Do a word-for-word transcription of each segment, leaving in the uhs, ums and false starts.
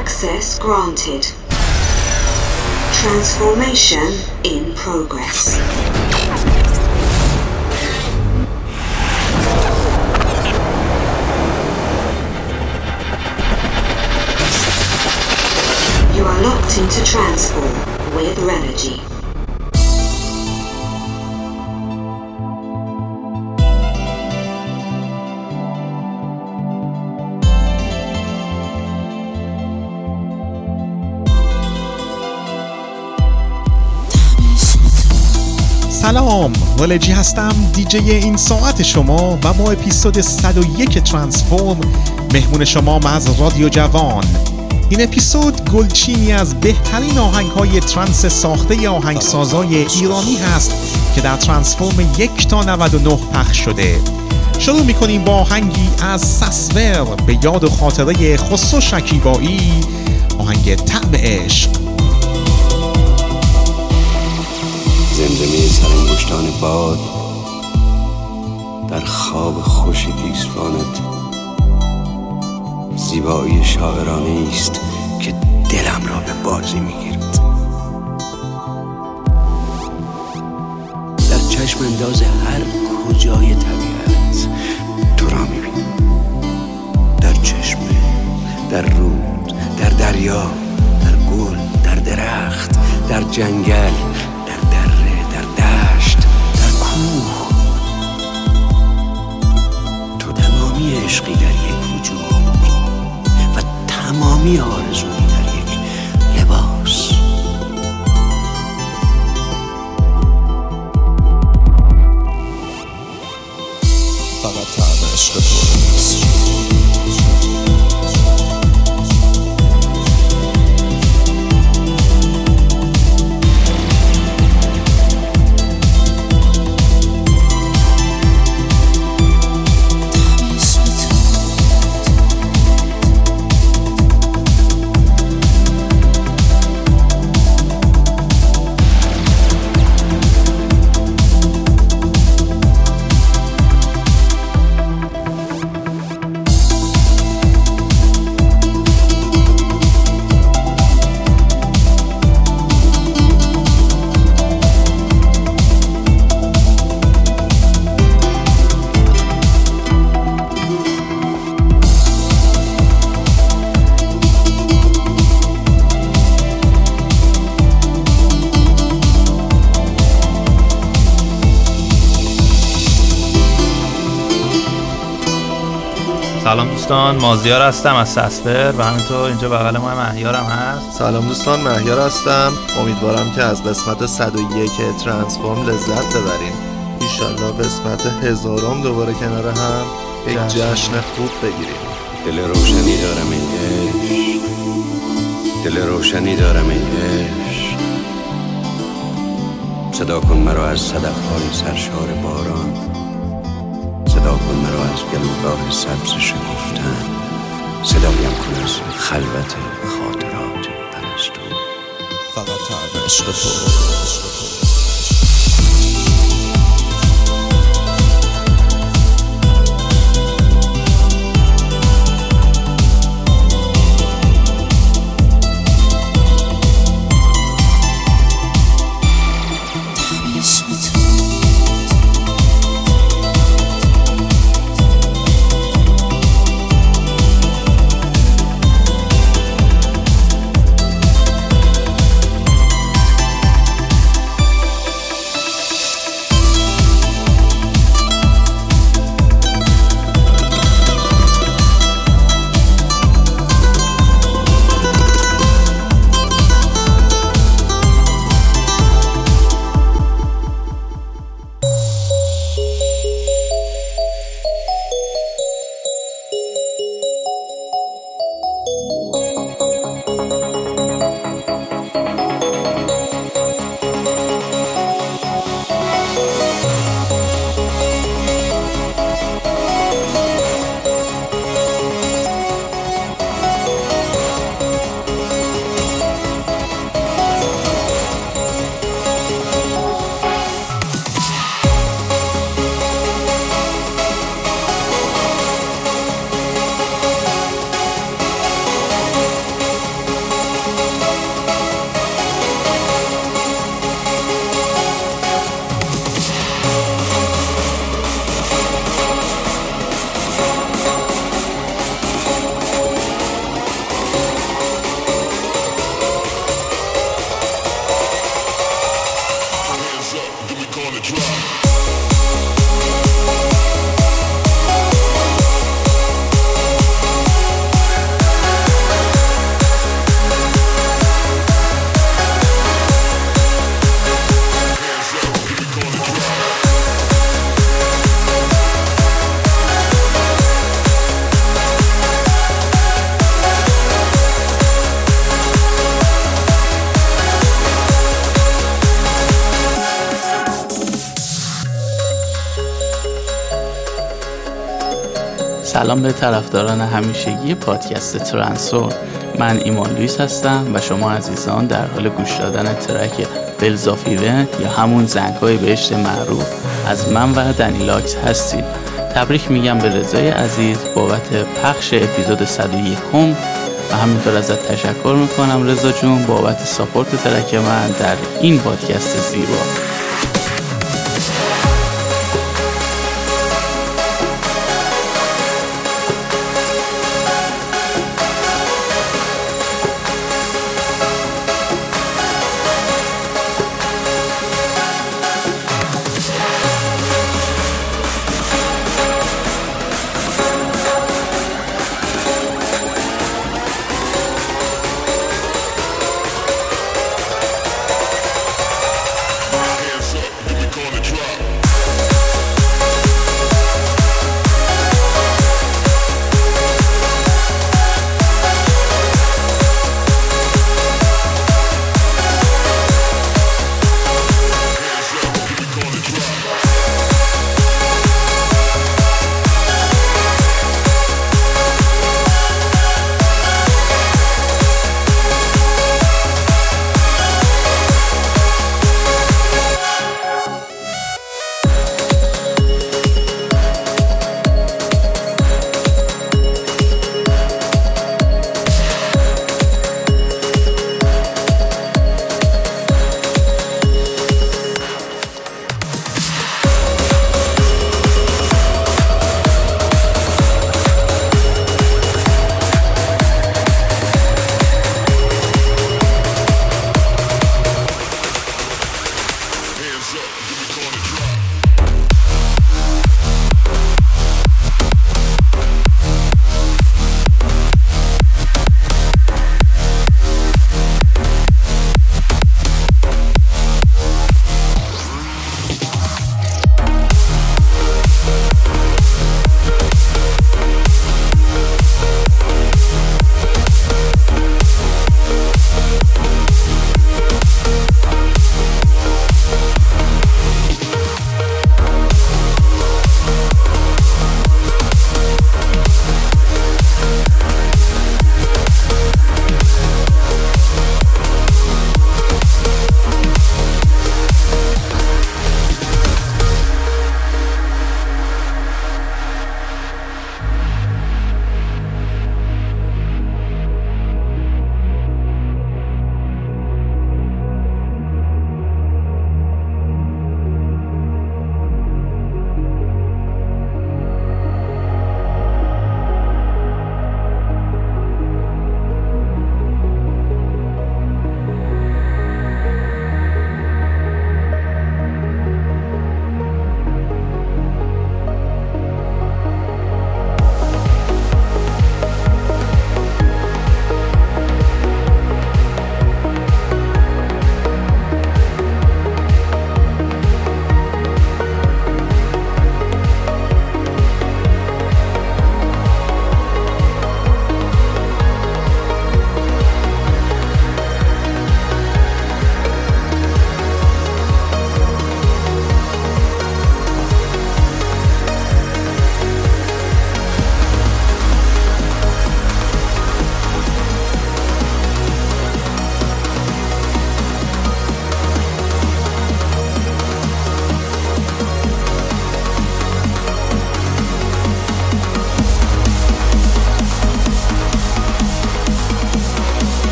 Access granted. Transformation in progress. You are locked into Transform with Renogy. سلام، والجی هستم، دیجی این ساعت شما و با اپیزود صد و یک ترانسفورم مهمون شما از رادیو جوان. این اپیزود گلچینی از بهترین آهنگ‌های ترانس ساخته آهنگسازای ایرانی هست که در ترانسفورم یک تا نود و نه پخش شده. شروع می‌کنیم با آهنگی از سسور به یاد و خاطره خسرو شکیبایی، آهنگ طعم عشق. زمزمه سرانگشتان باد در خواب خوش گیسوانت، زیبایی شاعرانه است که دلم را به بازی میگیرد. در چشم انداز هر کجای طبیعت تو را میبینم، در چشمه، در رود، در دریا، در گل، در درخت، در جنگل، عشقی در یک وجود و تمامی آرزویی در یک لباس. فقط طعم عشق تو نیست. سلام دوستان، مازیار هستم از سسور و همینطور اینجا بغل ما مهیارم هست. سلام دوستان، مهیار هستم. امیدوارم که از قسمت صد و یک ترانسفورم لذت ببریم. ایشالله قسمت هزارم دوباره کنار هم یک جشن خوب بگیریم. دل روشنی دارم ای عشق، دل روشنی دارم ای عشق، صدا کن مرا از صدف‌های سرشار باران، صدا کن مرا از گلوگاه سبز شکفتن، صدایم کن از خلوت خاطرات پرستو. فقط طعم عشق تو. سلام به طرفداران همیشگی پادکست ترانسفورم. من ایمان لوئیس هستم و شما عزیزان در حال گوش دادن ترک بلز آف هیون یا همون زنگ‌های بهشت معروف از من و دنیلاکس هستید. تبریک میگم به رضای عزیز بابت پخش اپیزود صد و یک و همینطور ازت تشکر میکنم رضا جون بابت ساپورت ترک من در این پادکست زیبا. Rock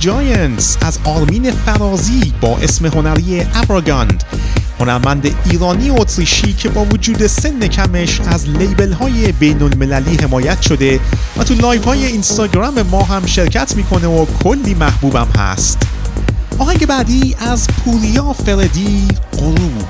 Giants از آرمین فرازی با اسم هنری ابراگاند، هنرمند ایرانی و اتریشی که با وجود سن کمش از لیبل های بین المللی حمایت شده و تو لایو های اینستاگرام ما هم شرکت میکنه و کلی محبوبم هست. آهنگ بعدی از پوریا فردی، غروب.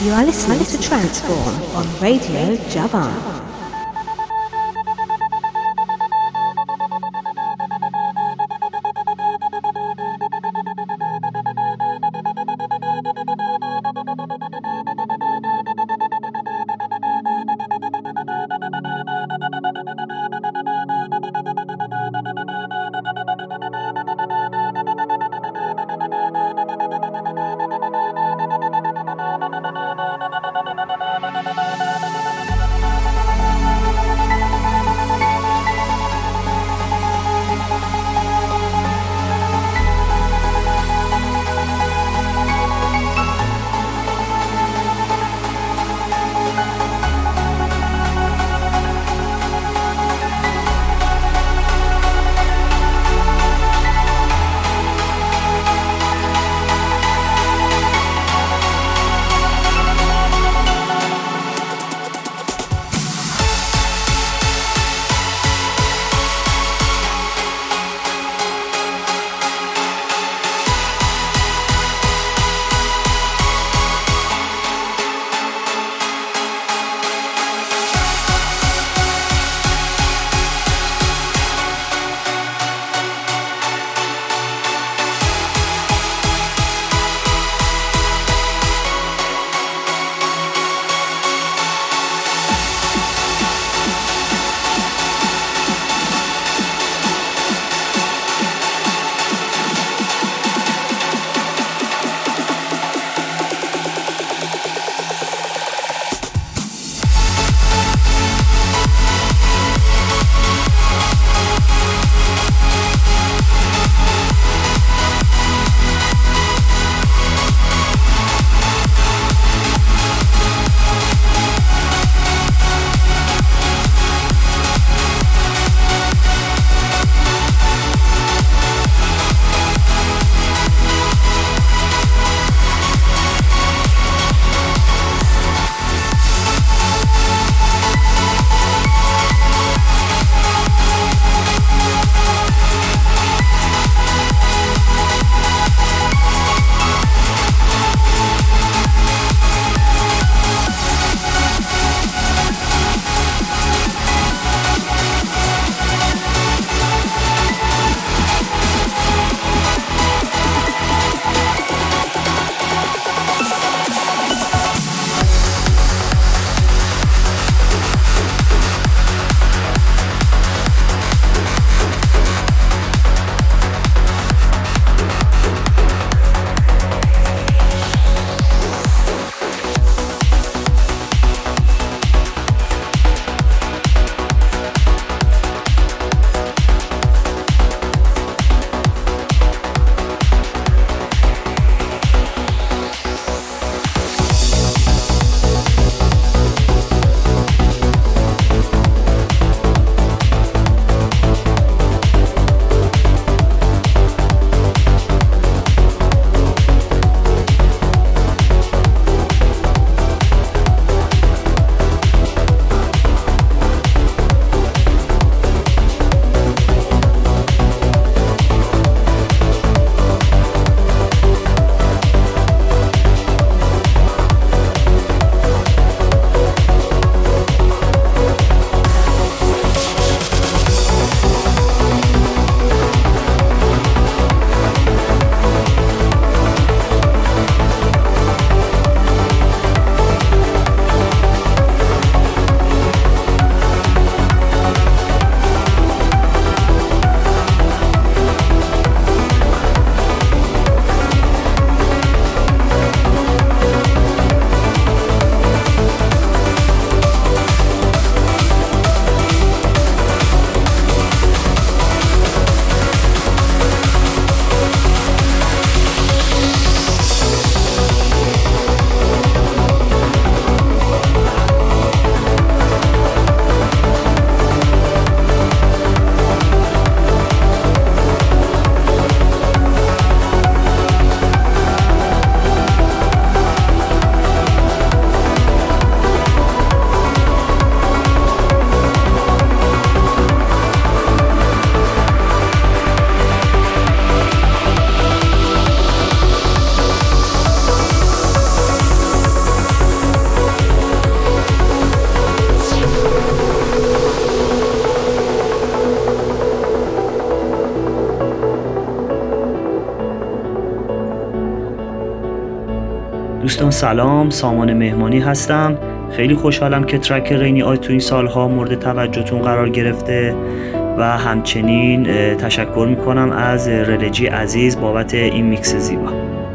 You are listening to Transform on Radio Javan. دوستان سلام، سامان مهمانی هستم. خیلی خوشحالم که ترک رینی آی تو این سالها مورد توجهتون قرار گرفته و همچنین تشکر میکنم از رلجی عزیز بابت این میکس زیبا.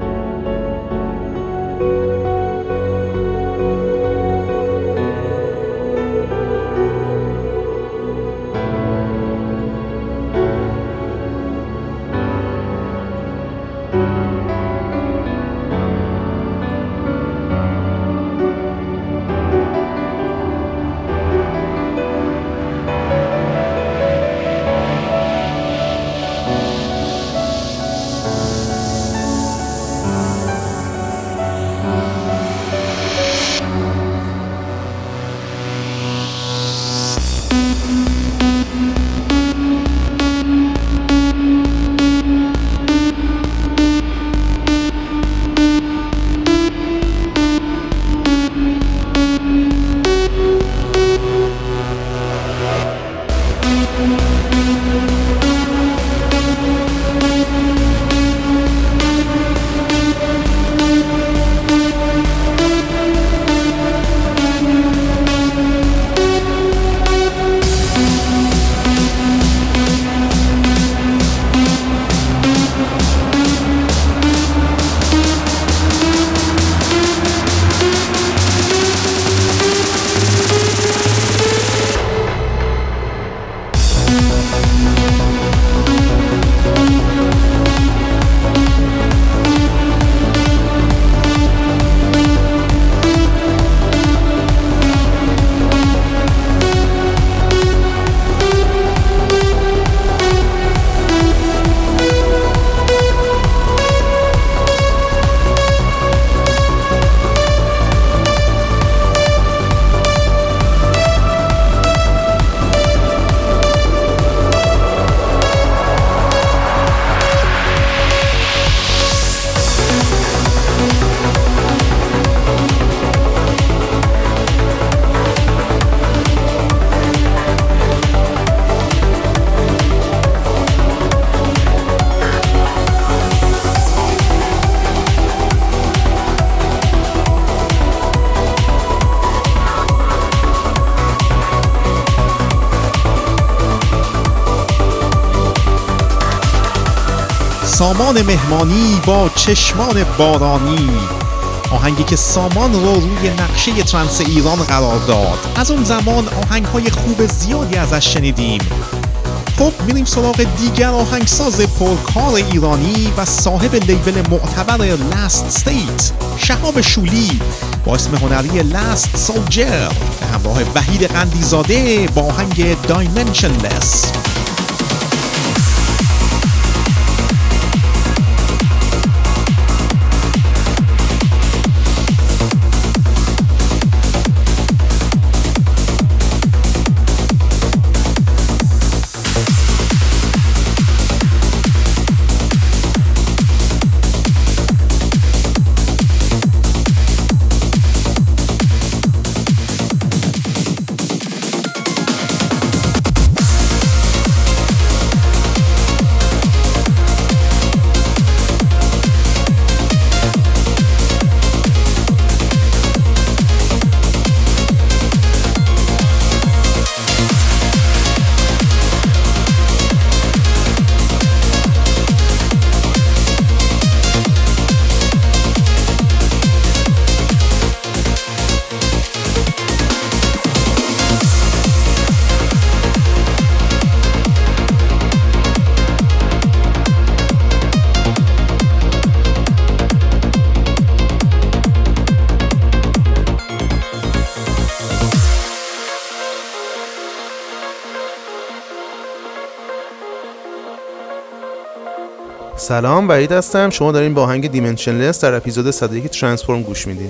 سامان مهمانی با چشمان بارانی، آهنگی که سامان رو روی نقشه ترنس ایران قرار داد. از اون زمان آهنگ‌های خوب زیادی ازش شنیدیم. خب میریم سراغ دیگر آهنگساز پرکار ایرانی و صاحب لیبل معتبر لاست استیت، شهاب شولی، با اسم هنری لاست سولجر به همراه وحید قندیزاده با آهنگ دایمنشنلس. سلام، وحید هستم. شما دارین با آهنگ دیمنشنلس در اپیزود صد و یک ترانسفورم گوش میدین.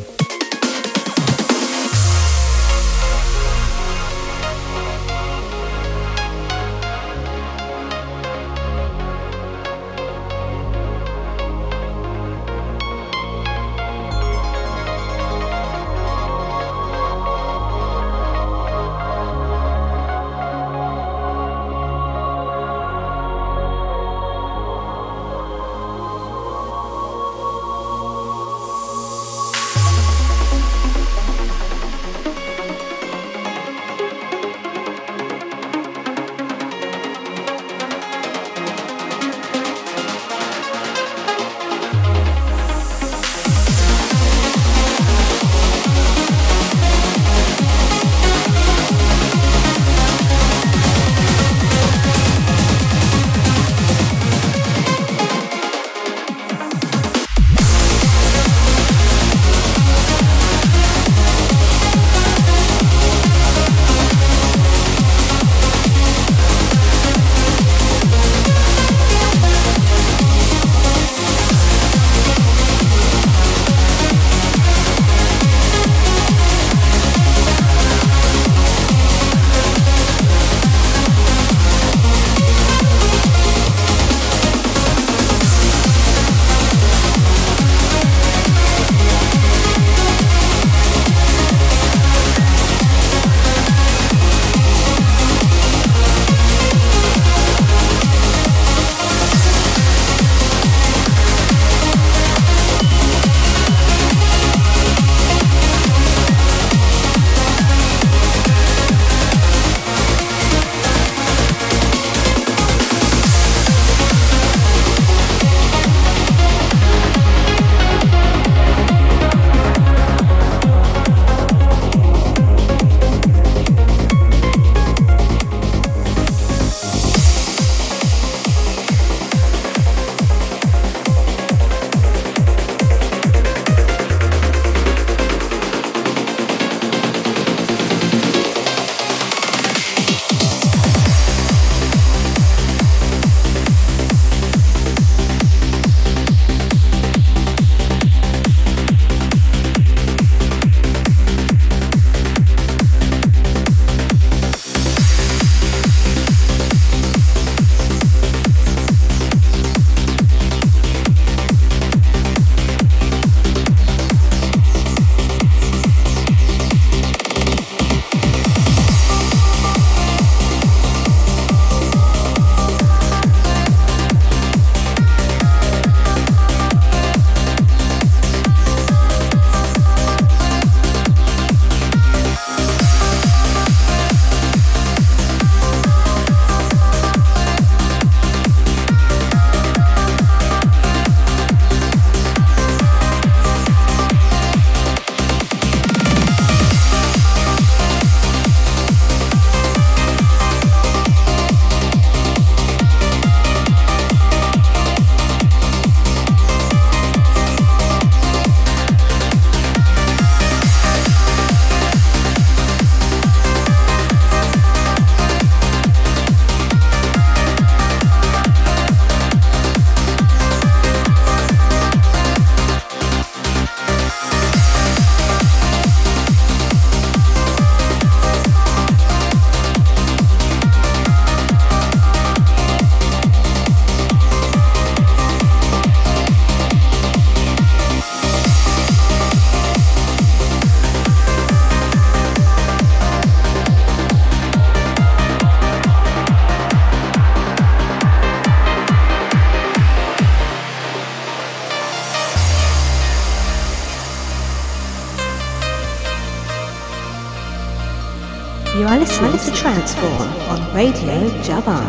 You are listening to Transform on Radio Javan.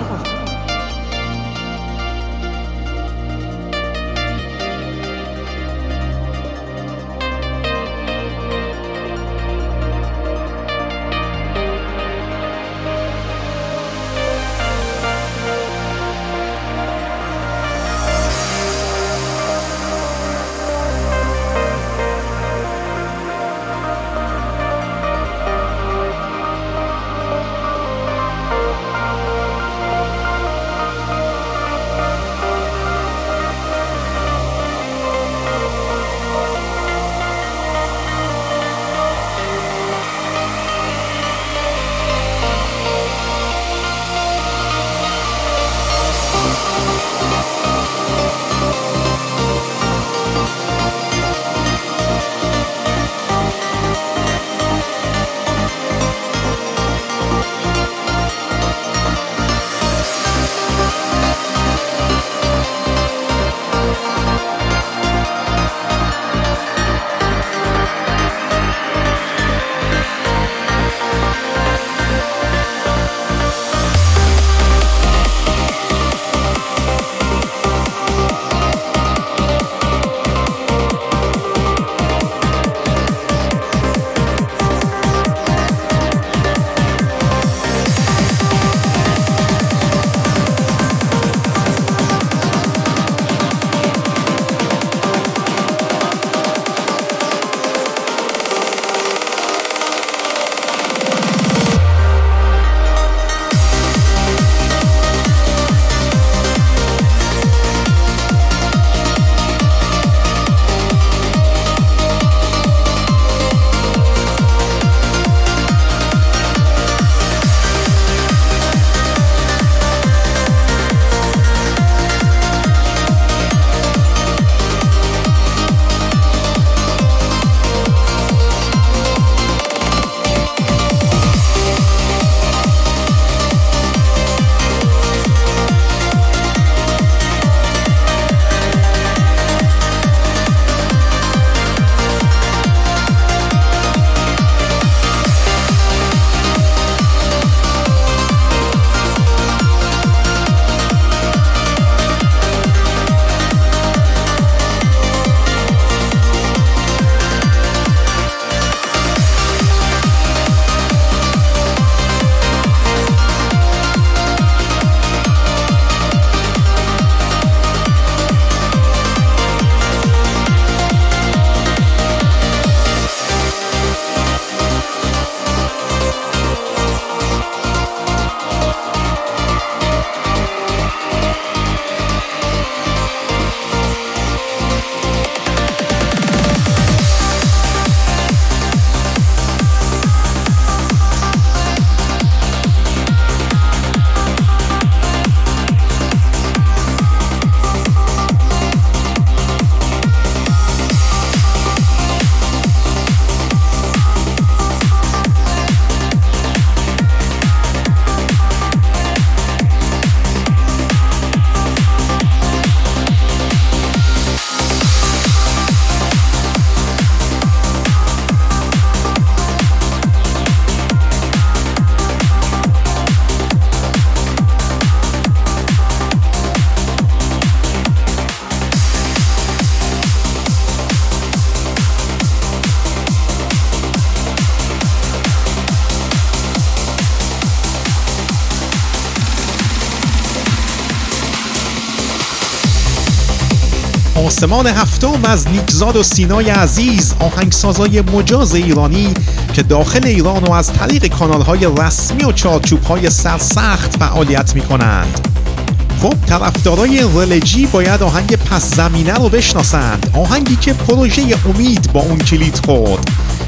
آسمان هفتم از نیکزاد و سینای عزیز، آهنگسازای مجاز ایرانی که داخل ایران و از طریق کانال‌های رسمی و چارچوب‌های سرسخت فعالیت می‌کنند. خب طرفدارای رلجی باید آهنگ پس زمینه رو بشناسند، آهنگی که پروژه امید با اون کلید خورد.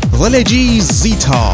رلجی زیتا.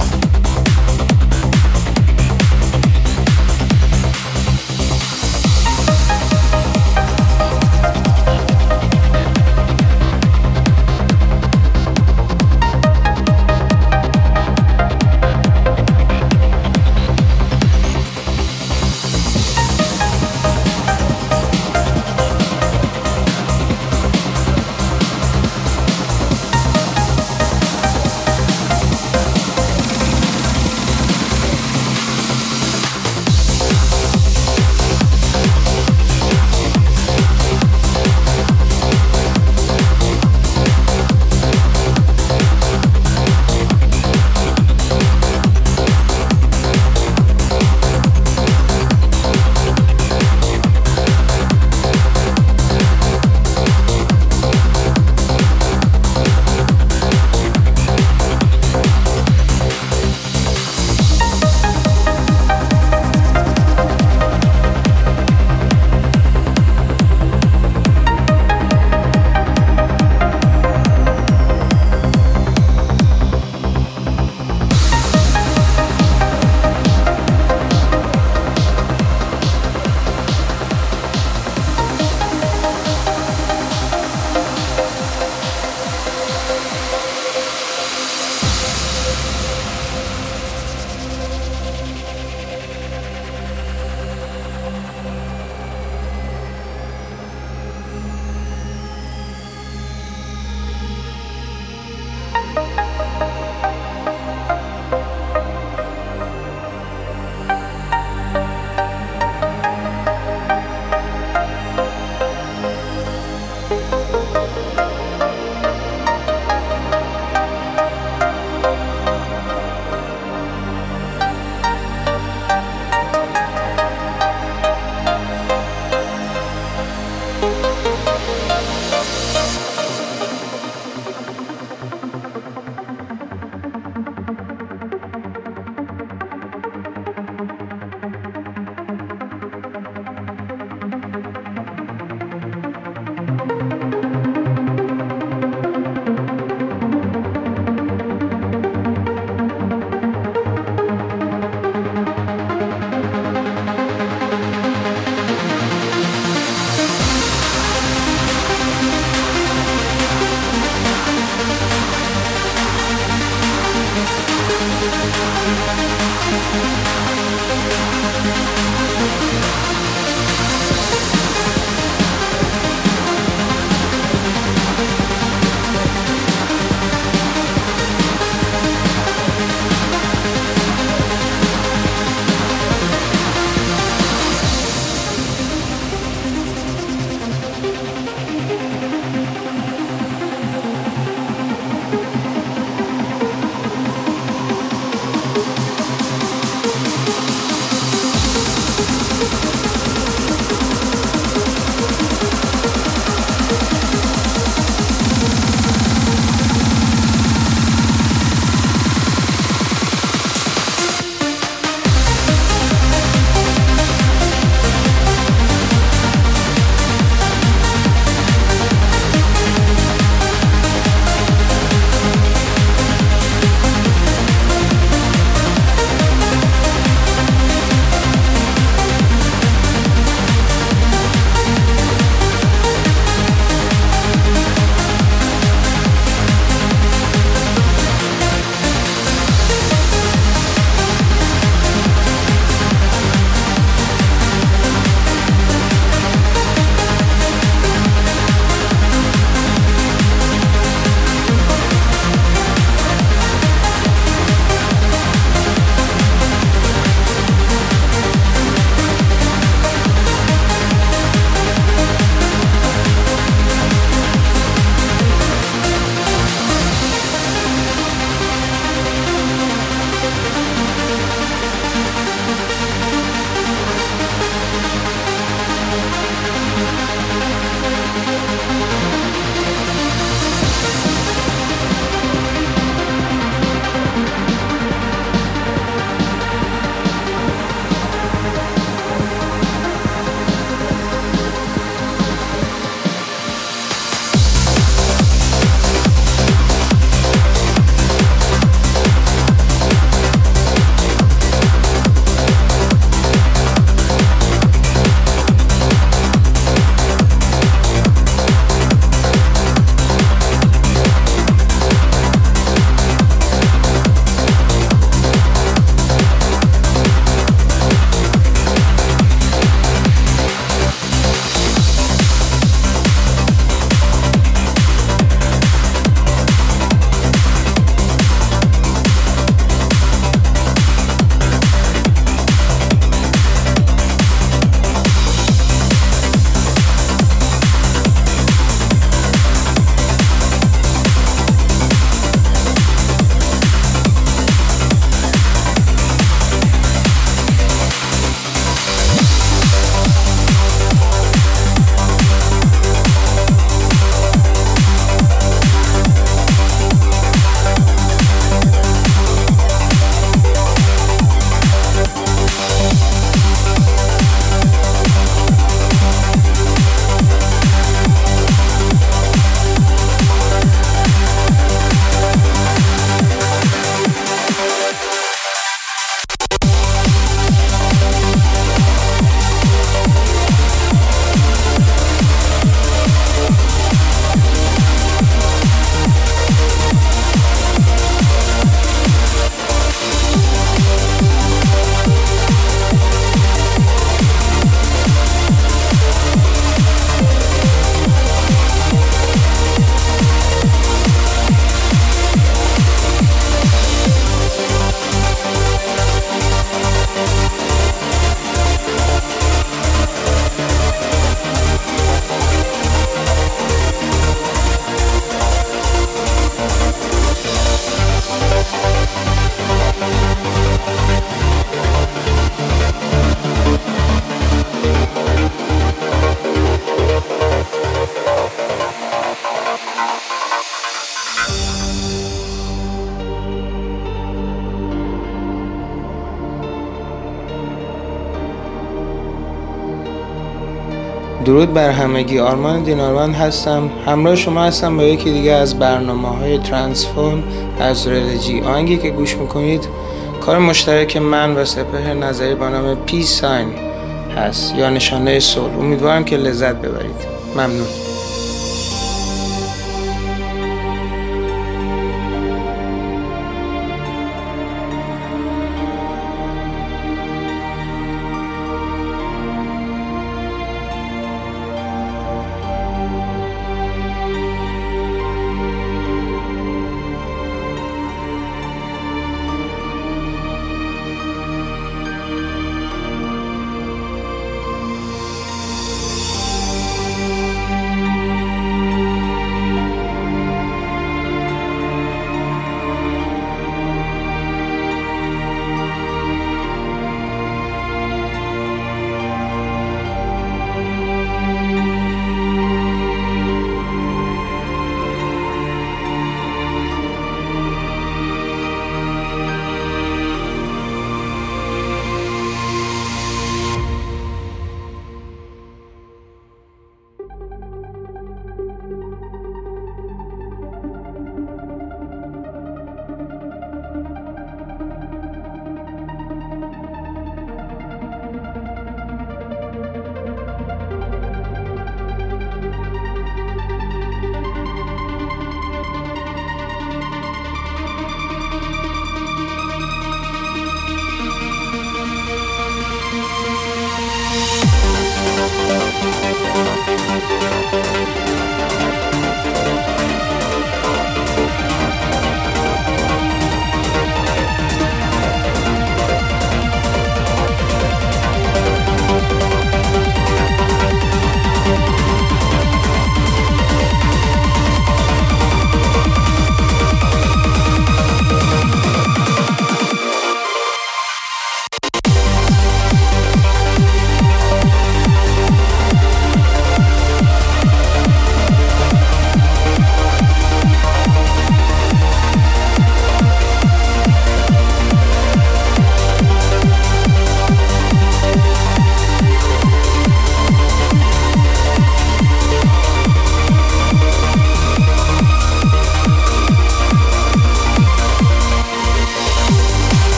درود بر همگی. آرمان دینارمند هستم، همراه شما هستم با یکی دیگه از برنامه‌های ترانسفورم از رلجی. آهنگی که گوش میکنید کار مشترک من و سپهر نظری با نام پیس ساین هست یا نشانه صلح. امیدوارم که لذت ببرید. ممنون.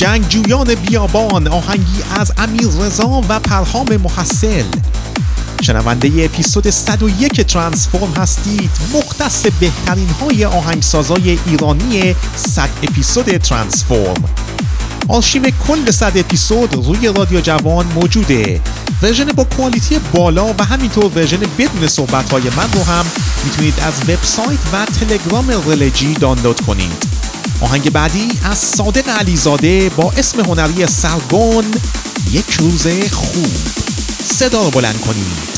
جنگجویان بیابان، آهنگی از امیر رضا و پرهام محصل. شنونده اپیزود صد و یک ترانسفورم هستید، مختص بهترین های آهنگسازای ایرانی صد اپیزود ترانسفورم. آرشیو کل صد اپیزود روی رادیو جوان موجوده. ورژن با کوالیتی بالا و همینطور ورژن بدون صحبت‌های من رو هم میتونید از وبسایت و تلگرام رلجی دانلود کنید. آهنگ بعدی از صادق علیزاده با اسم هنری سرگون، یک روز خوب. صدا رو بلند کنید.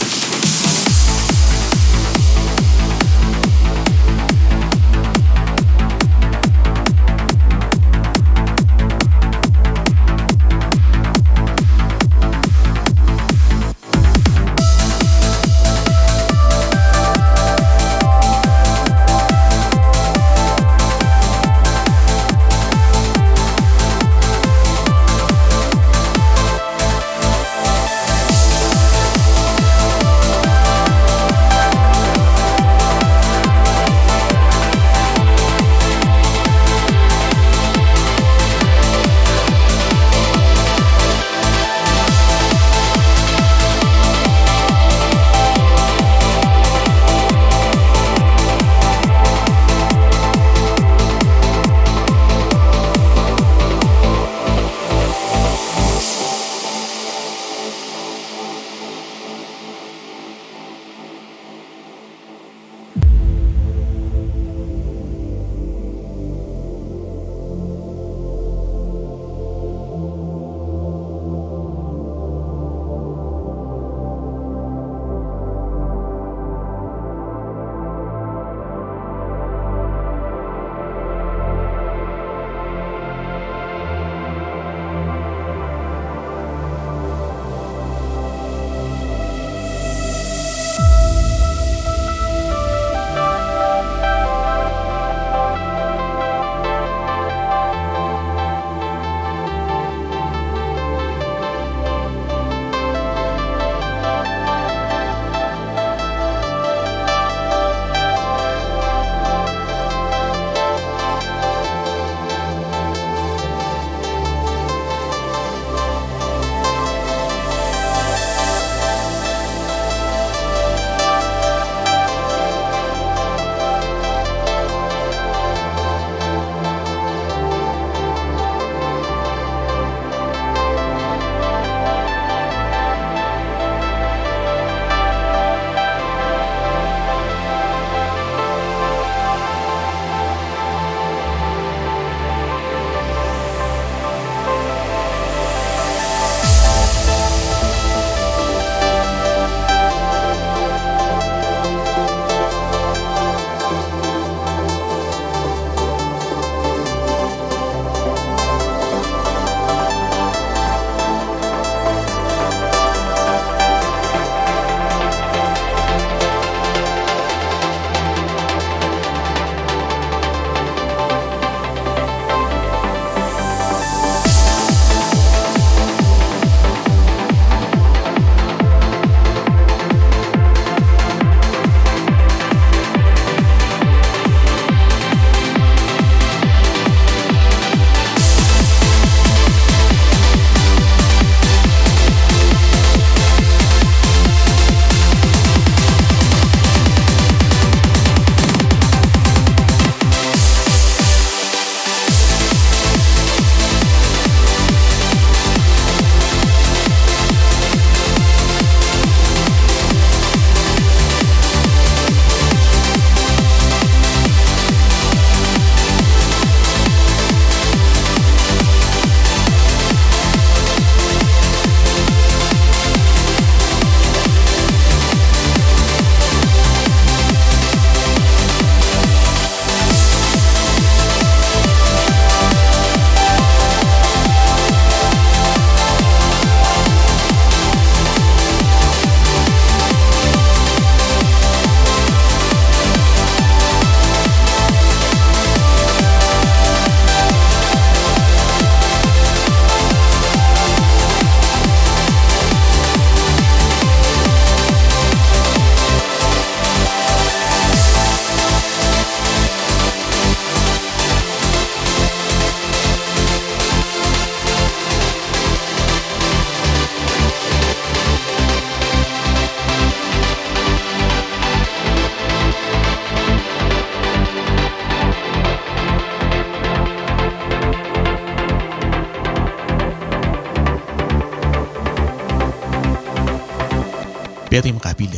بریم قبیله.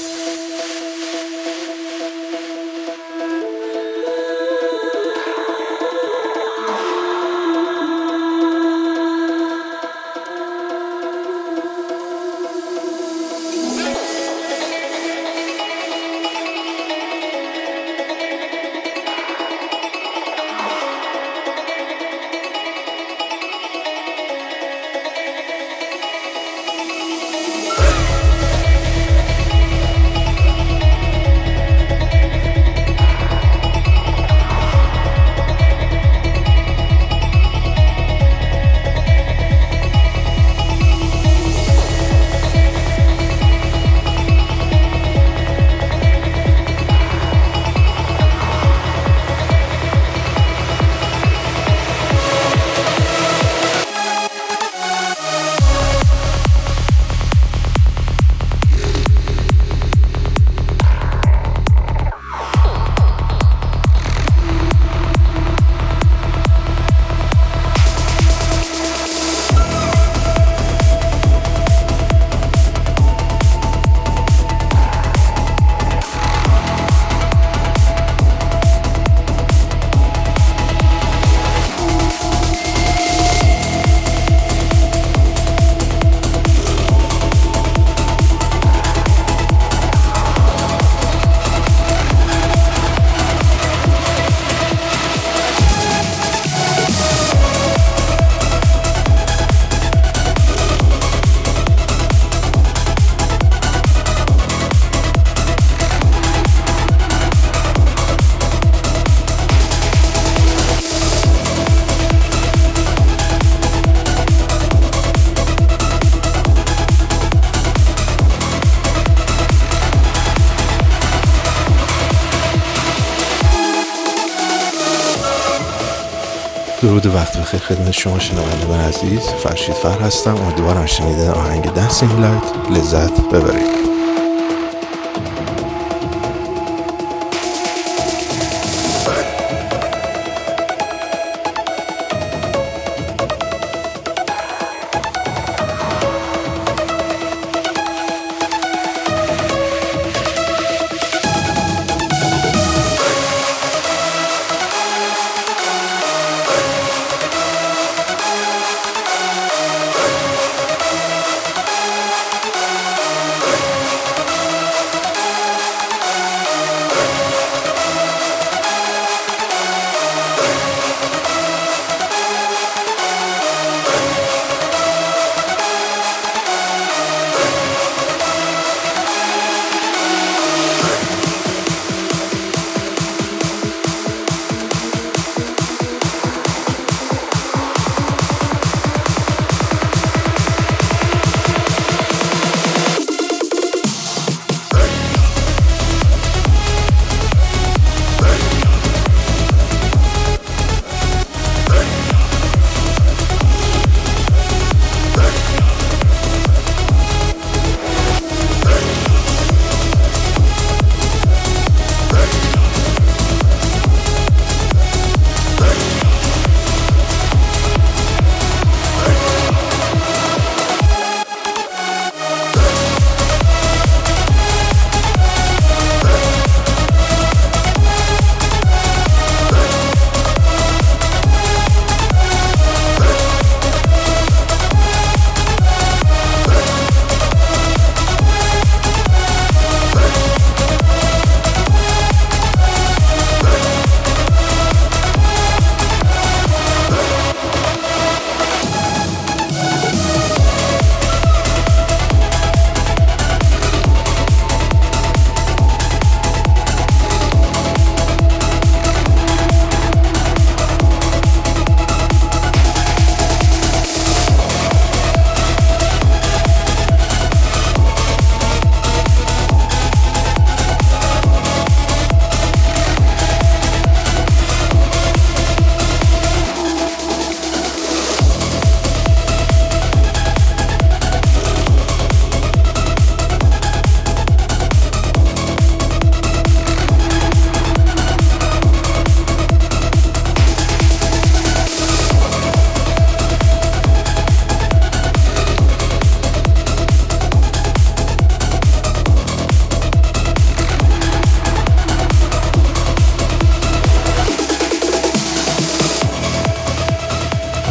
درود وقت بخیر خدمت شما شنوندگان عزیز. فرشید فر هستم. امیدوارم شنیدن آهنگ دنسینگ لایت لذت ببرید.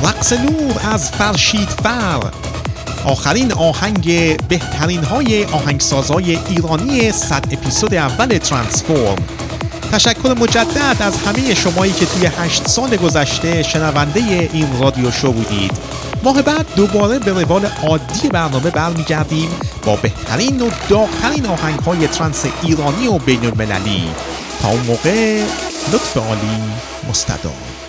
رقص نور از فرشید فر، آخرین آهنگ بهترین های آهنگسازای ایرانی صد اپیزود اول ترانسفورم. تشکر مجدد از همه شمایی که توی هشت سال گذشته شنونده این رادیو شو بودید. ماه بعد دوباره به روال عادی برنامه برمیگردیم با بهترین و داغ‌ترین آهنگ‌های ترانس ایرانی و بین‌المللی. تا اون موقع لطف عالی مستدام.